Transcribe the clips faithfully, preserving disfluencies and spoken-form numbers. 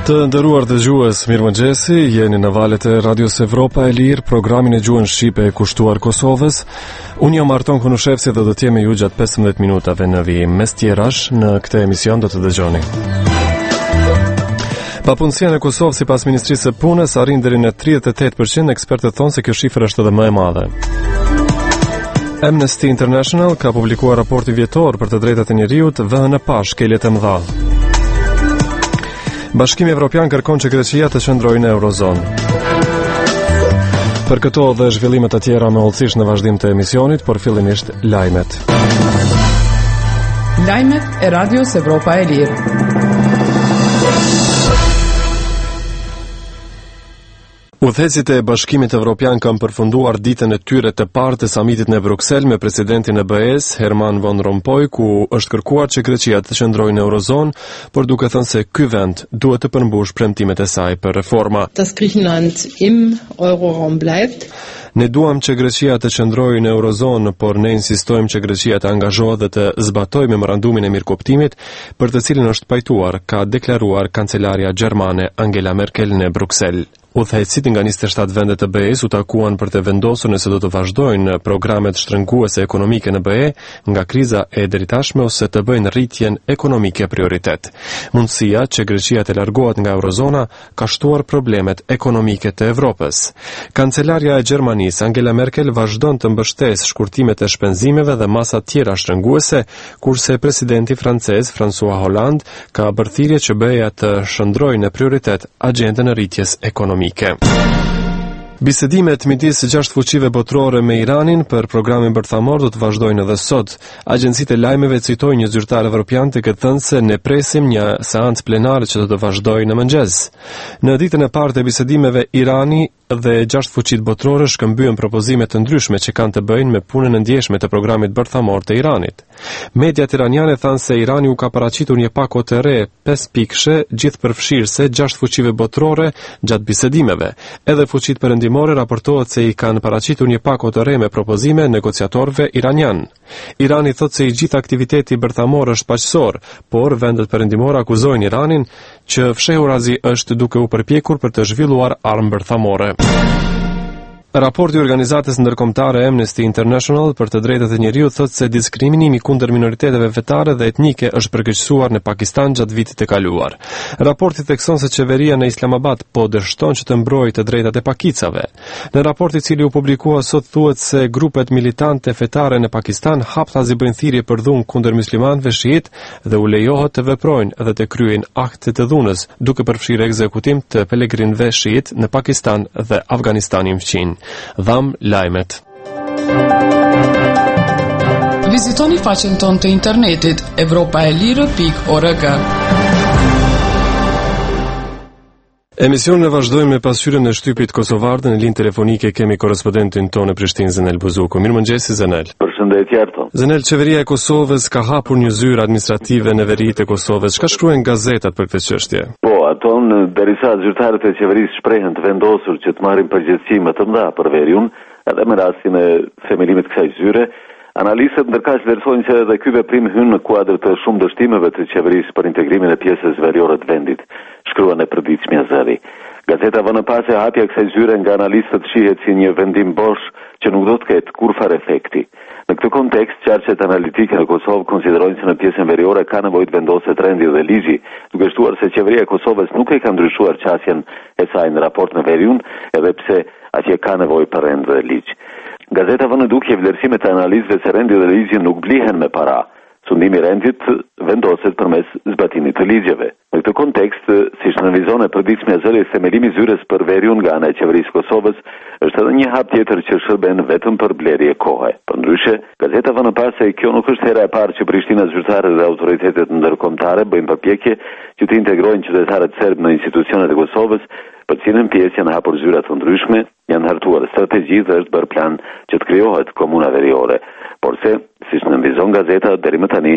Të nderuar dëgjues, mirëmëngjesi, jeni në valët e Radios Evropa e Lirë, programin e gjuhën shqipe e kushtuar Kosovës. Unë jam Arton Kunushevsi dhe do të jemi ju gjatë pesëmbëdhjetë minutave në vijim. Mes tjerash, në këtë emision do të dëgjoni. Papunësia në Kosovë sipas Ministrisë së Punës arrin deri në tridhjetë e tetë përqind, ekspertët thonë se kjo shifër është edhe më e madhe. Amnesty International ka publikuar raporti vjetor për të drejtat e njeriut dhe në pa shkeljet e mëdha. Bashkimi Evropian kërkon që Greqia të qëndrojë në Eurozonë. Për këto dhe zhvillimet e tjera me hollësisht në vazhdim të emisionit, por fillimisht lajmet. Lajmet e Radios Evropa e Lirë. Udhëhecit e Bashkimit Evropian kanë përfunduar ditën e tyre të parë të samitit në Bruksel me presidentin e B E-s, Herman Van Rompuy, ku është kërkuar që Greqia të qëndrojë në Eurozonë, por duke thënë se ky vend duhet të përmbush premtimet e saj për reforma. Das Griechenland im Euroraum bleibt. Ne duam që Greqia të qëndrojë në Eurozonë, por ne insistojmë që Greqia të angazhohet dhe të zbatojë memorandumin e mirëkuptimit për të cilin është pajtuar, ka deklaruar kancelaria gjermane Angela Merkel në Bruksel. Udhëhecit nga njëzet e shtatë vendet të B E-s u takuan për të vendosur nëse do të vazhdojnë programet shtrënguese ekonomike në B E nga kriza e deritashme ose të bëjnë rritjen ekonomike prioritet. Mundësia që Greqia të largohet nga Eurozona ka shtuar problemet ekonomike të Evropës. Kancelaria e Gjermanisë Angela Merkel vazhdon të mbështesë shkurtimet e shpenzimeve dhe masa tjera shtrënguese, kurse presidenti francez François Hollande ka bërë thirrje që B E-ja të shndrojë në prioritet agjendën e rritjes ekonomike. Bisedimet midis gjashtë fuqive botërore me Iranin për programin bërthamor do të vazhdojnë edhe sot. Agjencitë e lajmeve citojnë një zyrtar evropian të këtë thënë se ne presim një seancë plenare që do të vazhdojë në mëngjes. Në ditën e parë të bisedimeve, Irani dhe gjashtë fuqitë botërore shkëmbyen propozime të ndryshme që kanë të bëjnë me punën e ndjeshme të programit bërthamor të Iranit. Mediat iraniane thanë se Irani u ka paraqitur një pako të re pesë pikëshe gjithëpërfshirëse gjashtë fuqive botërore gjatë bisedimeve. Edhe fuqitë perëndimore raportohet se i kanë paraqitur një pako të re me propozime negociatorëve iranian. Irani thotë se i gjithë aktiviteti bërthamor është paqësor, por vendet perëndimore akuzojnë Iranin që fshehurazi është duke u përpjekur për të zhvilluar armë bërthamore. Raporti i organizatës ndërkombëtare Amnesty International për të drejtat e njeriut thotë se diskriminimi kundër minoriteteve fetare dhe etnike është përkeqësuar në Pakistan gjatë vitit të kaluar. Raporti thekson se qeveria në Islamabad po dështon që të mbrojë të drejtat e pakicave. Në raport i cili u publikua sot thuhet se grupet militante fetare në Pakistan haptazi bëjnë thirrje për dhunë kundër muslimanëve shiit dhe u lejohet të veprojnë dhe të kryejnë akte të dhunës, duke përfshirë ekzekutim të pelegrinëve shiit në Pakistan dhe Afganistanin fqin. Dham lajmet. Vizitoni faqen tonë të internetit evropa e lirë pikë org. Emisionin e vazhdojmë me pasqyrën e shtypit kosovar dhe në linjë telefonike kemi korrespondentin tonë në Prishtinë, Zenel Buzuku. Mirëmëngjesi Zenel. Përshëndetje Arto. Zenel, qeveria e Kosovës ka hapur një zyrë administrative në veritë e Kosovës. Çka shkruajnë gazetat për këtë çështje? Po, ato derisa zyrtarët e qeverisë shprehen të vendosur që të marrin përgjegjësi më të mëdha për veriun, edhe me rastin e themelimit të kësaj zyre, analistët ndërkaq vlerësojnë se edhe ky veprim hyn në kuadër të shumë dështimeve të qeverisë për integrimin e pjesës veriore të vendit, shkruan e përditshmja zëri. Gazeta vënë pas se hapja e kësaj zyre nga analistët shihet si një vendim bosh që nuk do të ketë kurfar efekti. Në këtë kontekst, qarqet analitike në Kosovë konsiderojnë se në pjesën veriore ka nevojë të vendoset rendi dhe ligji, duke shtuar se qeveria e Kosovës nuk e ka ndryshuar qasjen e saj në raport me veriun, edhe pse atje ka nevojë për rend dhe ligj. Gazeta vënë dukje vlerësimet e analizëve se rendi dhe ligji nuk blihen me para. Sundimi i rendit vendoset përmes zbatimit të ligjeve. Në këtë kontekst, siç nënvizon e përditshmja zëri, themelimi i zyres për veriun nga ana e qeverisë Kosovës është edhe një hap tjetër që shërben vetëm për blerje kohe. Përndryshe, gazeta vënë pas se kjo nuk është hera e parë që Prishtina, zyrtarët dhe autoritetet ndërkombëtare bëjnë përpjekje që të integrojnë qytetarët serb në institucionet e Kosovës, për cilën pjesë janë hapur zyra të ndryshme, janë hartuar strategji dhe është bërë plan që të krijohet komuna veriore. Por se, siç nënvizon gazeta, deri më tani,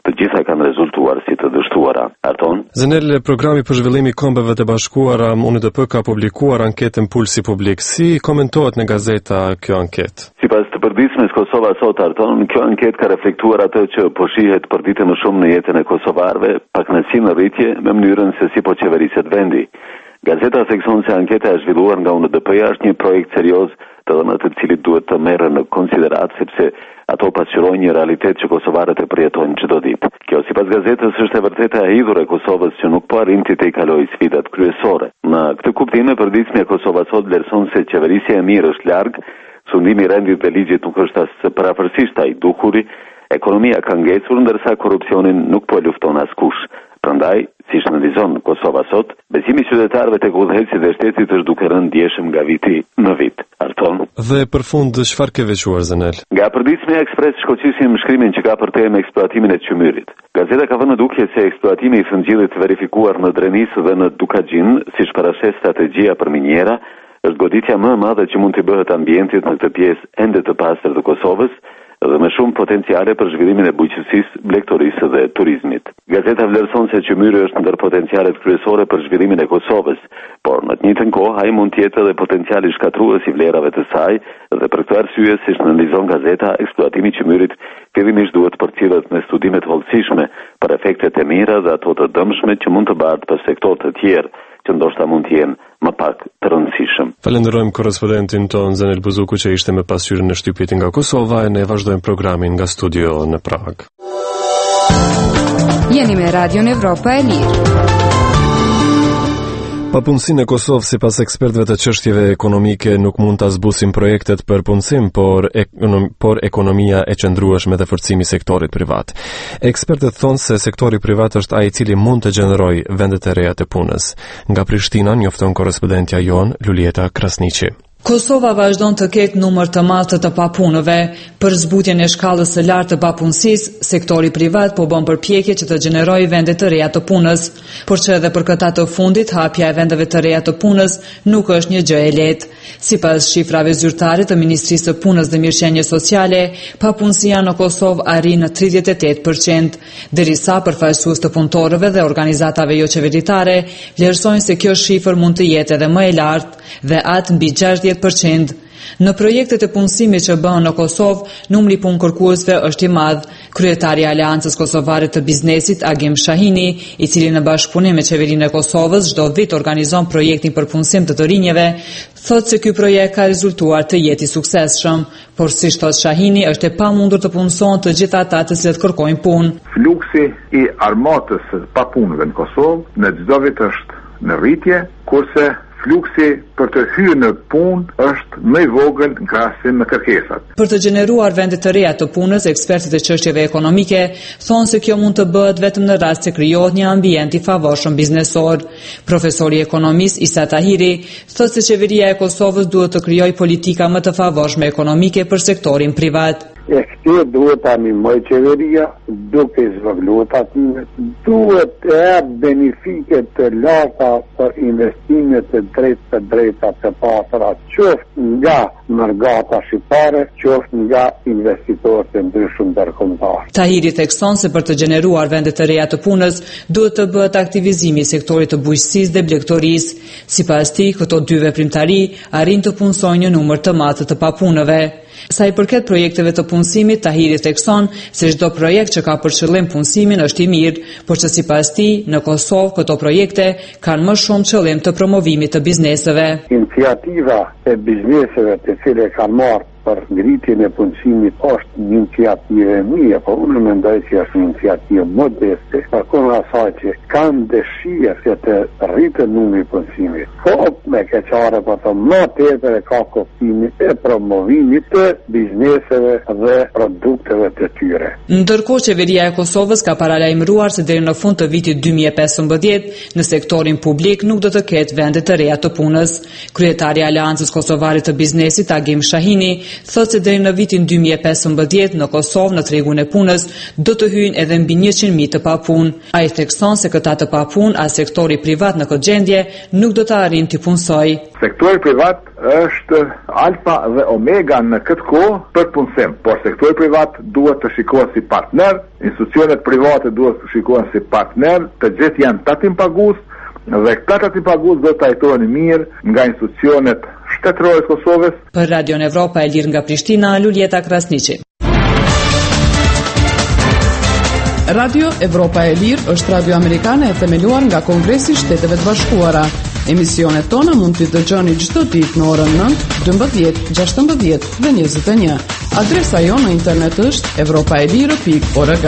të gjitha kanë rezultuar si të dështuara. Arton? Zenel, programi për zhvillim i Kombeve të Bashkuara U N D P ka publikuar anketën Pulsi Publik. Si komentohet në gazeta kjo anketë? Sipas të përditshmes Kosova Sot, Arton, kjo anketë ka reflektuar atë që po shihet për ditë më shumë në jetën e kosovarëve, pakënaqësi në rritje me mënyrën se si po qeveriset vendi. Gazeta thekson se anketa e zhvilluar nga U N D P-ja është një projekt serioz të dhënat të cilit duhet të merren në konsiderat sepse ato pasqyrojnë një realitet që kosovarët e përjetojnë çdo ditë. Kjo sipas gazetës është e vërtetë e hidhur e Kosovës që nuk po arrinti të i kalojë sfidat kryesore. Në këtë kuptim e përditshme Kosova Sot vlerëson se qeverisja e mirë është larg, sundimi i rendit dhe ligjit nuk është as parafërsisht ai dukuri, ekonomia ka ngecur ndërsa korrupsionin nuk po e lufton askush. Prandaj, siç analizon Kosova Sot, besimi i qytetarëve tek udhëheqësit e shtetit është duke rënë ndjeshëm nga viti në vit. Arton. Dhe për fund, çfarë ke veçuar Zenel? Nga përditshmja Ekspres shkoqisim shkrimin që ka për temë eksploatimin e çmyrit. Gazeta ka vënë në dukje se eksploatimi i fëngjillit verifikuar në Drenis dhe në Dukagjin, siç paraqes strategjia për minjera, është goditja më e madhe që mund të bëhet ambientit në këtë pjesë ende të pastër të Kosovës, dhe me shumë potenciale për zhvillimin e bujqësisë, blegtorisë dhe turizmit. Gazeta vlerëson se çmyri është ndër potencialet kryesore për zhvillimin e Kosovës, por në të njëjtën kohë ai mund të jetë edhe potenciali shkatrues i vlerave të saj dhe për këtë arsye, siç analizon gazeta, eksploatimi i çmyrit fillimisht duhet përcjellet me studime të hollësishme për efektet e mira dhe ato të dëmshme që mund të bartë për sektorë të tjerë që ndoshta mund të jenë më pak të rëndësishëm. Falenderojmë korrespondentin ton Zenel Buzuku që ishte me pasqyrën e shtypit nga Kosova e ne vazhdojmë programin nga studio në Prag. Jeni me Radion Evropa e Lirë. Papunësinë e Kosovës sipas ekspertëve të çështjeve ekonomike nuk mund ta zbusin projektet për punësim, por, ekonom, por ekonomia e qëndrueshme dhe forcimi i sektorit privat. Ekspertët thonë se sektori privat është ai i cili mund të gjenerojë vendet e reja të punës. Nga Prishtina njofton korrespondentja jon Lulieta Krasniqi. Kosova vazhdon të ketë numër të madh të papunëve. Për zbutjen e shkallës së lartë të papunësisë, sektori privat po bën përpjekje që të gjenerojë vende të reja të punës, por që edhe për këta të fundit hapja e vendeve të reja të punës nuk është një gjë e lehtë. Sipas shifrave zyrtare të Ministrisë së Punës dhe Mirëqenies Sociale, papunësia në Kosovë arrin në tridhjetë e tetë përqind, derisa përfaqësues të punëtorëve dhe organizatave jo qeveritare vlerësojnë se kjo shifër mund të jetë edhe më e lartë dhe atë mbi gjashtëdhjetë përqind. Në projektet e punësimit që bëhen në Kosovë, numri punë-kërkuesve është i madh. Kryetari i Aleancës Kosovare të Biznesit, Agim Shahini, i cili në bashkëpunim me qeverinë e Kosovës çdo vit organizon projektin për punësim të të rinjeve, thotë se ky projekt ka rezultuar të jetë i suksesshëm, por siç thotë Shahini, është e pamundur të punësohen të gjithë ata të cilët kërkojnë punë. Fluksi i armatës së papunëve në Kosovë në çdo vit është në rritje, kurse fluksi për të hyrë në punë është më i vogël në krahasim me kërkesat. Për të gjeneruar vende të reja të punës, ekspertët e çështjeve ekonomike thonë se kjo mund të bëhet vetëm në rast se krijohet një ambient i favorshëm biznesor. Profesori ekonomist Isa Tahiri thotë se qeveria e Kosovës duhet të krijojë politika më të favorshme ekonomike për sektorin privat. E këtë duhet ta mimoj qeveria, duke zvogëluar takimet, duhet të jap benefike të larta për investimet të drejta të drejta të pasura, qoftë nga margata shqiptare, qoftë nga investitorët të ndryshëm ndërkombëtar. Tahiri thekson se për të gjeneruar vende të reja të punës, duhet të bëhet aktivizimi i sektorit të bujqësisë dhe blegtorisë. Sipas tij, këto dy veprimtari arrin të punësojnë një numër të madh të papunëve. Sa i përket projekteve të punësimit, Tahiri thekson se çdo projekt që ka për qëllim punësimin është i mirë, por që sipas tij, në Kosovë këto projekte kanë më shumë qëllim të promovimit të bizneseve. Iniciativa e bizneseve të cilat kanë marrë për ngritjen e punësimit është një iniciativë e mirë, por unë mendoj se është një iniciativë modeste, për kënd asaj që kanë dëshirë se të rritë numri i punësimit. Po me keqare për të më tepër e ka kuptimin e promovimit të bizneseve dhe produkteve të tyre. Ndërkohë qeveria e Kosovës ka paralajmëruar se deri në fund të vitit dy mijë e pesëmbëdhjetë në sektorin publik nuk do të ketë vende të reja të punës. Kryetari i Aleancës Kosovare të Biznesit, Agim Shahini, thotë se deri në vitin dy mijë e pesëmbëdhjetë dymbëdhjetë në Kosovë në tregun e punës do të hyjnë edhe mbi njëqind mijë të papunë. Ai thekson se këta të papunë as sektori privat në këtë gjendje nuk do të arrijnë të punsojë. Sektori privat është alfa dhe omega në këtë kohë për punësim, por sektori privat duhet të shikohet si partner, institucionet private duhet të shikohen si partner, të gjithë janë tatim pagues dhe këta tatim pagues do të trajtohen mirë nga institucionet shtetërore të Kosovës. Për Radio Evropa e Lirë nga Prishtina, Luljeta Krasniqi. Radio Evropa e Lirë është radio amerikane e themeluar nga Kongresi i Shteteve të Bashkuara. Emisionet tona mund t'i dëgjoni çdo ditë në orën nëntë, dymbëdhjetë, gjashtëmbëdhjetë dhe njëzet e një. Adresa jonë në internet është evropaelirë pikë org.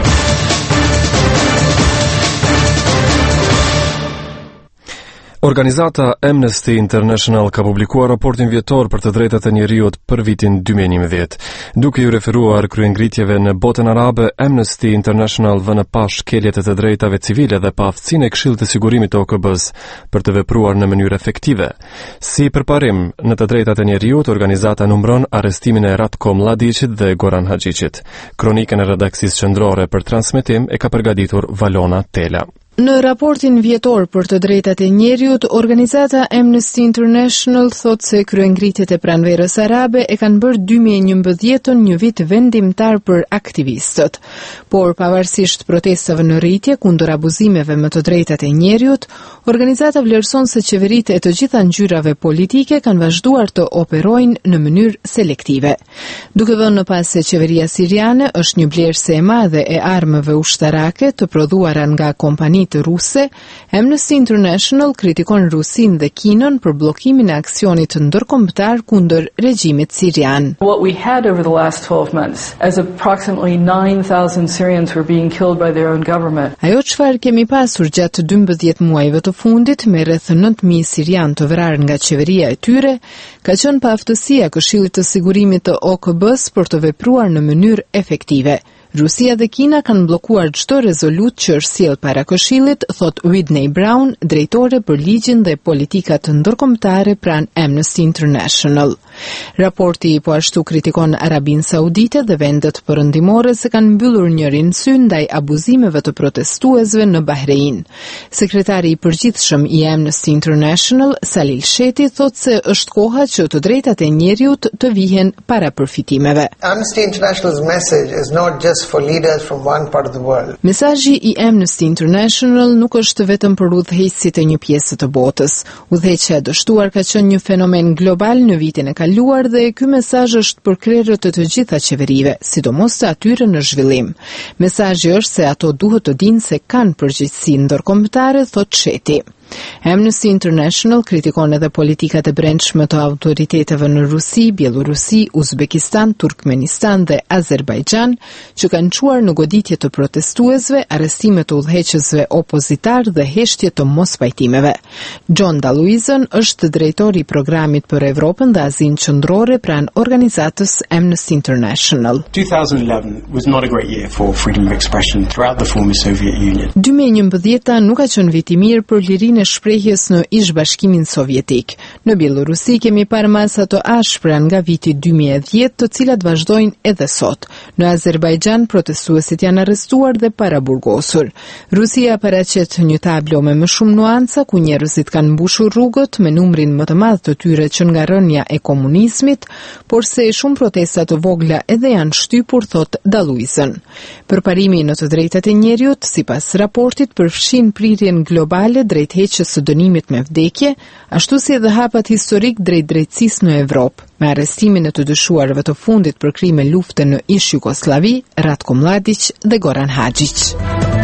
Organizata Amnesty International ka publikuar raportin vjetor për të drejtat e njeriut për vitin dy mijë e njëmbëdhjetë. Duke ju referuar kryengritjeve në botën arabe, Amnesty International vë në pash shkeljet e të drejtave civile dhe pa aftësinë e Këshillit të Sigurimit të O K B-s për të vepruar në mënyrë efektive. Si përparim në të drejtat e njeriut, organizata numëron arrestimin e Ratko Mladićit dhe Goran Hadžićit. Kronikën e redaksisë qendrore për transmetim e ka përgatitur Valona Tela. Në raportin vjetor për të drejtat e njeriut, organizata Amnesty International thot se kryengritjet e pranverës arabe e kanë bërë dy mijë e njëmbëdhjetën një vit vendimtar për aktivistët. Por pavarësisht protestave në rritje kundër abuzimeve me të drejtat e njeriut, organizata vlerëson se qeveritë e të gjitha ngjyrave politike kanë vazhduar të operojnë në mënyrë selektive. Duke vënë në pas se qeveria siriane është një blerëse e madhe e armëve ushtarake të prodhuara nga kompani të ruse, Amnesty International kritikon Rusin dhe Kinën për bllokimin e aksionit ndërkombëtar kundër regjimit sirian. What we had over the last twelve months, as approximately nine thousand Syrians were being killed by their own government. Ajo çfarë kemi pasur gjatë dymbëdhjetë muajve të fundit me rreth nëntë mijë sirian të vrarë nga qeveria e tyre, ka qenë pa aftësia e Këshillit të Sigurimit të O K B-s për të vepruar në mënyrë efektive. Rusia dhe Kina kanë bllokuar çdo rezolut që është sjell para Këshillit, thot Whitney Brown, drejtore për ligjin dhe politikat ndërkombëtare pranë Amnesty International. Raporti po ashtu kritikon Arabinë Saudite dhe vendet perëndimore se kanë mbyllur njërin sy ndaj abuzimeve të protestuesve në Bahrein. Sekretari i përgjithshëm i Amnesty International, Salil Sheti, thot se është koha që të drejtat e njeriut të vihen para përfitimeve. Amnesty International's message is not just for leaders from one part of the world. Mesazhi i Amnesty International nuk është vetëm për udhëheqësit e një pjesë të botës. Udhëheqja e dështuar ka qenë një fenomen global në vitin e kaluar dhe ky mesazh është për krerët të të gjitha qeverive, sidomos të atyre në zhvillim. Mesazhi është se ato duhet të dinë se kanë përgjegjësi ndërkombëtare, thot Sheti. Amnesty International kritikon edhe politikat e brendshme të autoriteteve në Rusi, Bielorusi, Uzbekistan, Turkmenistan dhe Azerbajxhan, që kanë çuar në goditje të protestuesve, arrestime të udhëheqësve opozitar dhe heshtje të mospajtimeve. John Daluizën është drejtori i programit për Evropën dhe Azinë Qendrore pranë organizatës Amnesty International. twenty eleven was not a great year for freedom of expression throughout the former Soviet Union. dy mijë e njëmbëdhjeta nuk ka qenë vit i mirë për lirinë e shprehjes në ish bashkimin sovjetik. Në Bielorusi kemi parë masa të ashpra nga viti dy mijë e dhjetë, të cilat vazhdojnë edhe sot. Në Azerbajxhan protestuesit janë arrestuar dhe paraburgosur. Rusia paraqet një tablo me më shumë nuanca ku njerëzit kanë mbushur rrugët me numrin më të madh të tyre që nga rënja e komunizmit, por se shumë protesta të vogla edhe janë shtypur, thot Daluizën. Përparimi në të drejtat e njeriut, sipas raportit, përfshin prirjen globale drejt heqjes së dënimit me vdekje, ashtu si edhe hapat historik drejt drejtësisë në Evropë, me arrestimin e të dyshuarve të fundit për krime lufte në ish Jugosllavi, Ratko Mladić dhe Goran Hadžić.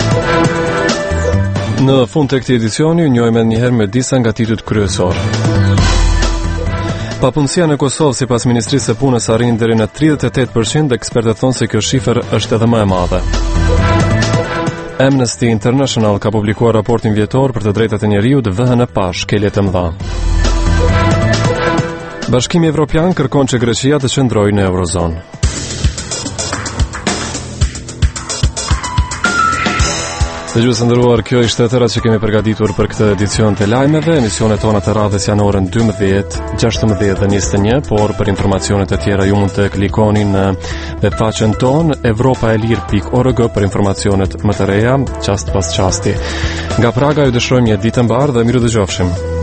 Në fund të këtij edicioni, njohim edhe një herë me disa nga titujt kryesor. Papunësia në Kosovë sipas Ministrisë së Punës arrin deri në tridhjetë e tetë përqind dhe ekspertët thonë se kjo shifër është edhe më e madhe. Amnesty International ka publikuar raportin vjetor për të drejtat e njeriut vëhen e pa shkelje të mëdha. Bashkimi Evropian kërkon që Greqia të qëndrojë në Eurozonë. Dëgjues të nderuar, kjo ishte tëra që kemi përgatitur për këtë edicion të lajmeve. Emisionet tona të radhës janë orën dymbëdhjetë, gjashtëmbëdhjetë dhe njëzet e një, por për informacionet e tjera ju mund të klikoni në webfaqen tonë evropaelir pikë org për informacionet më të reja, çast pas çasti. Nga Praga ju dëshirojmë një ditë të mbarë dhe miru dëgjofshim.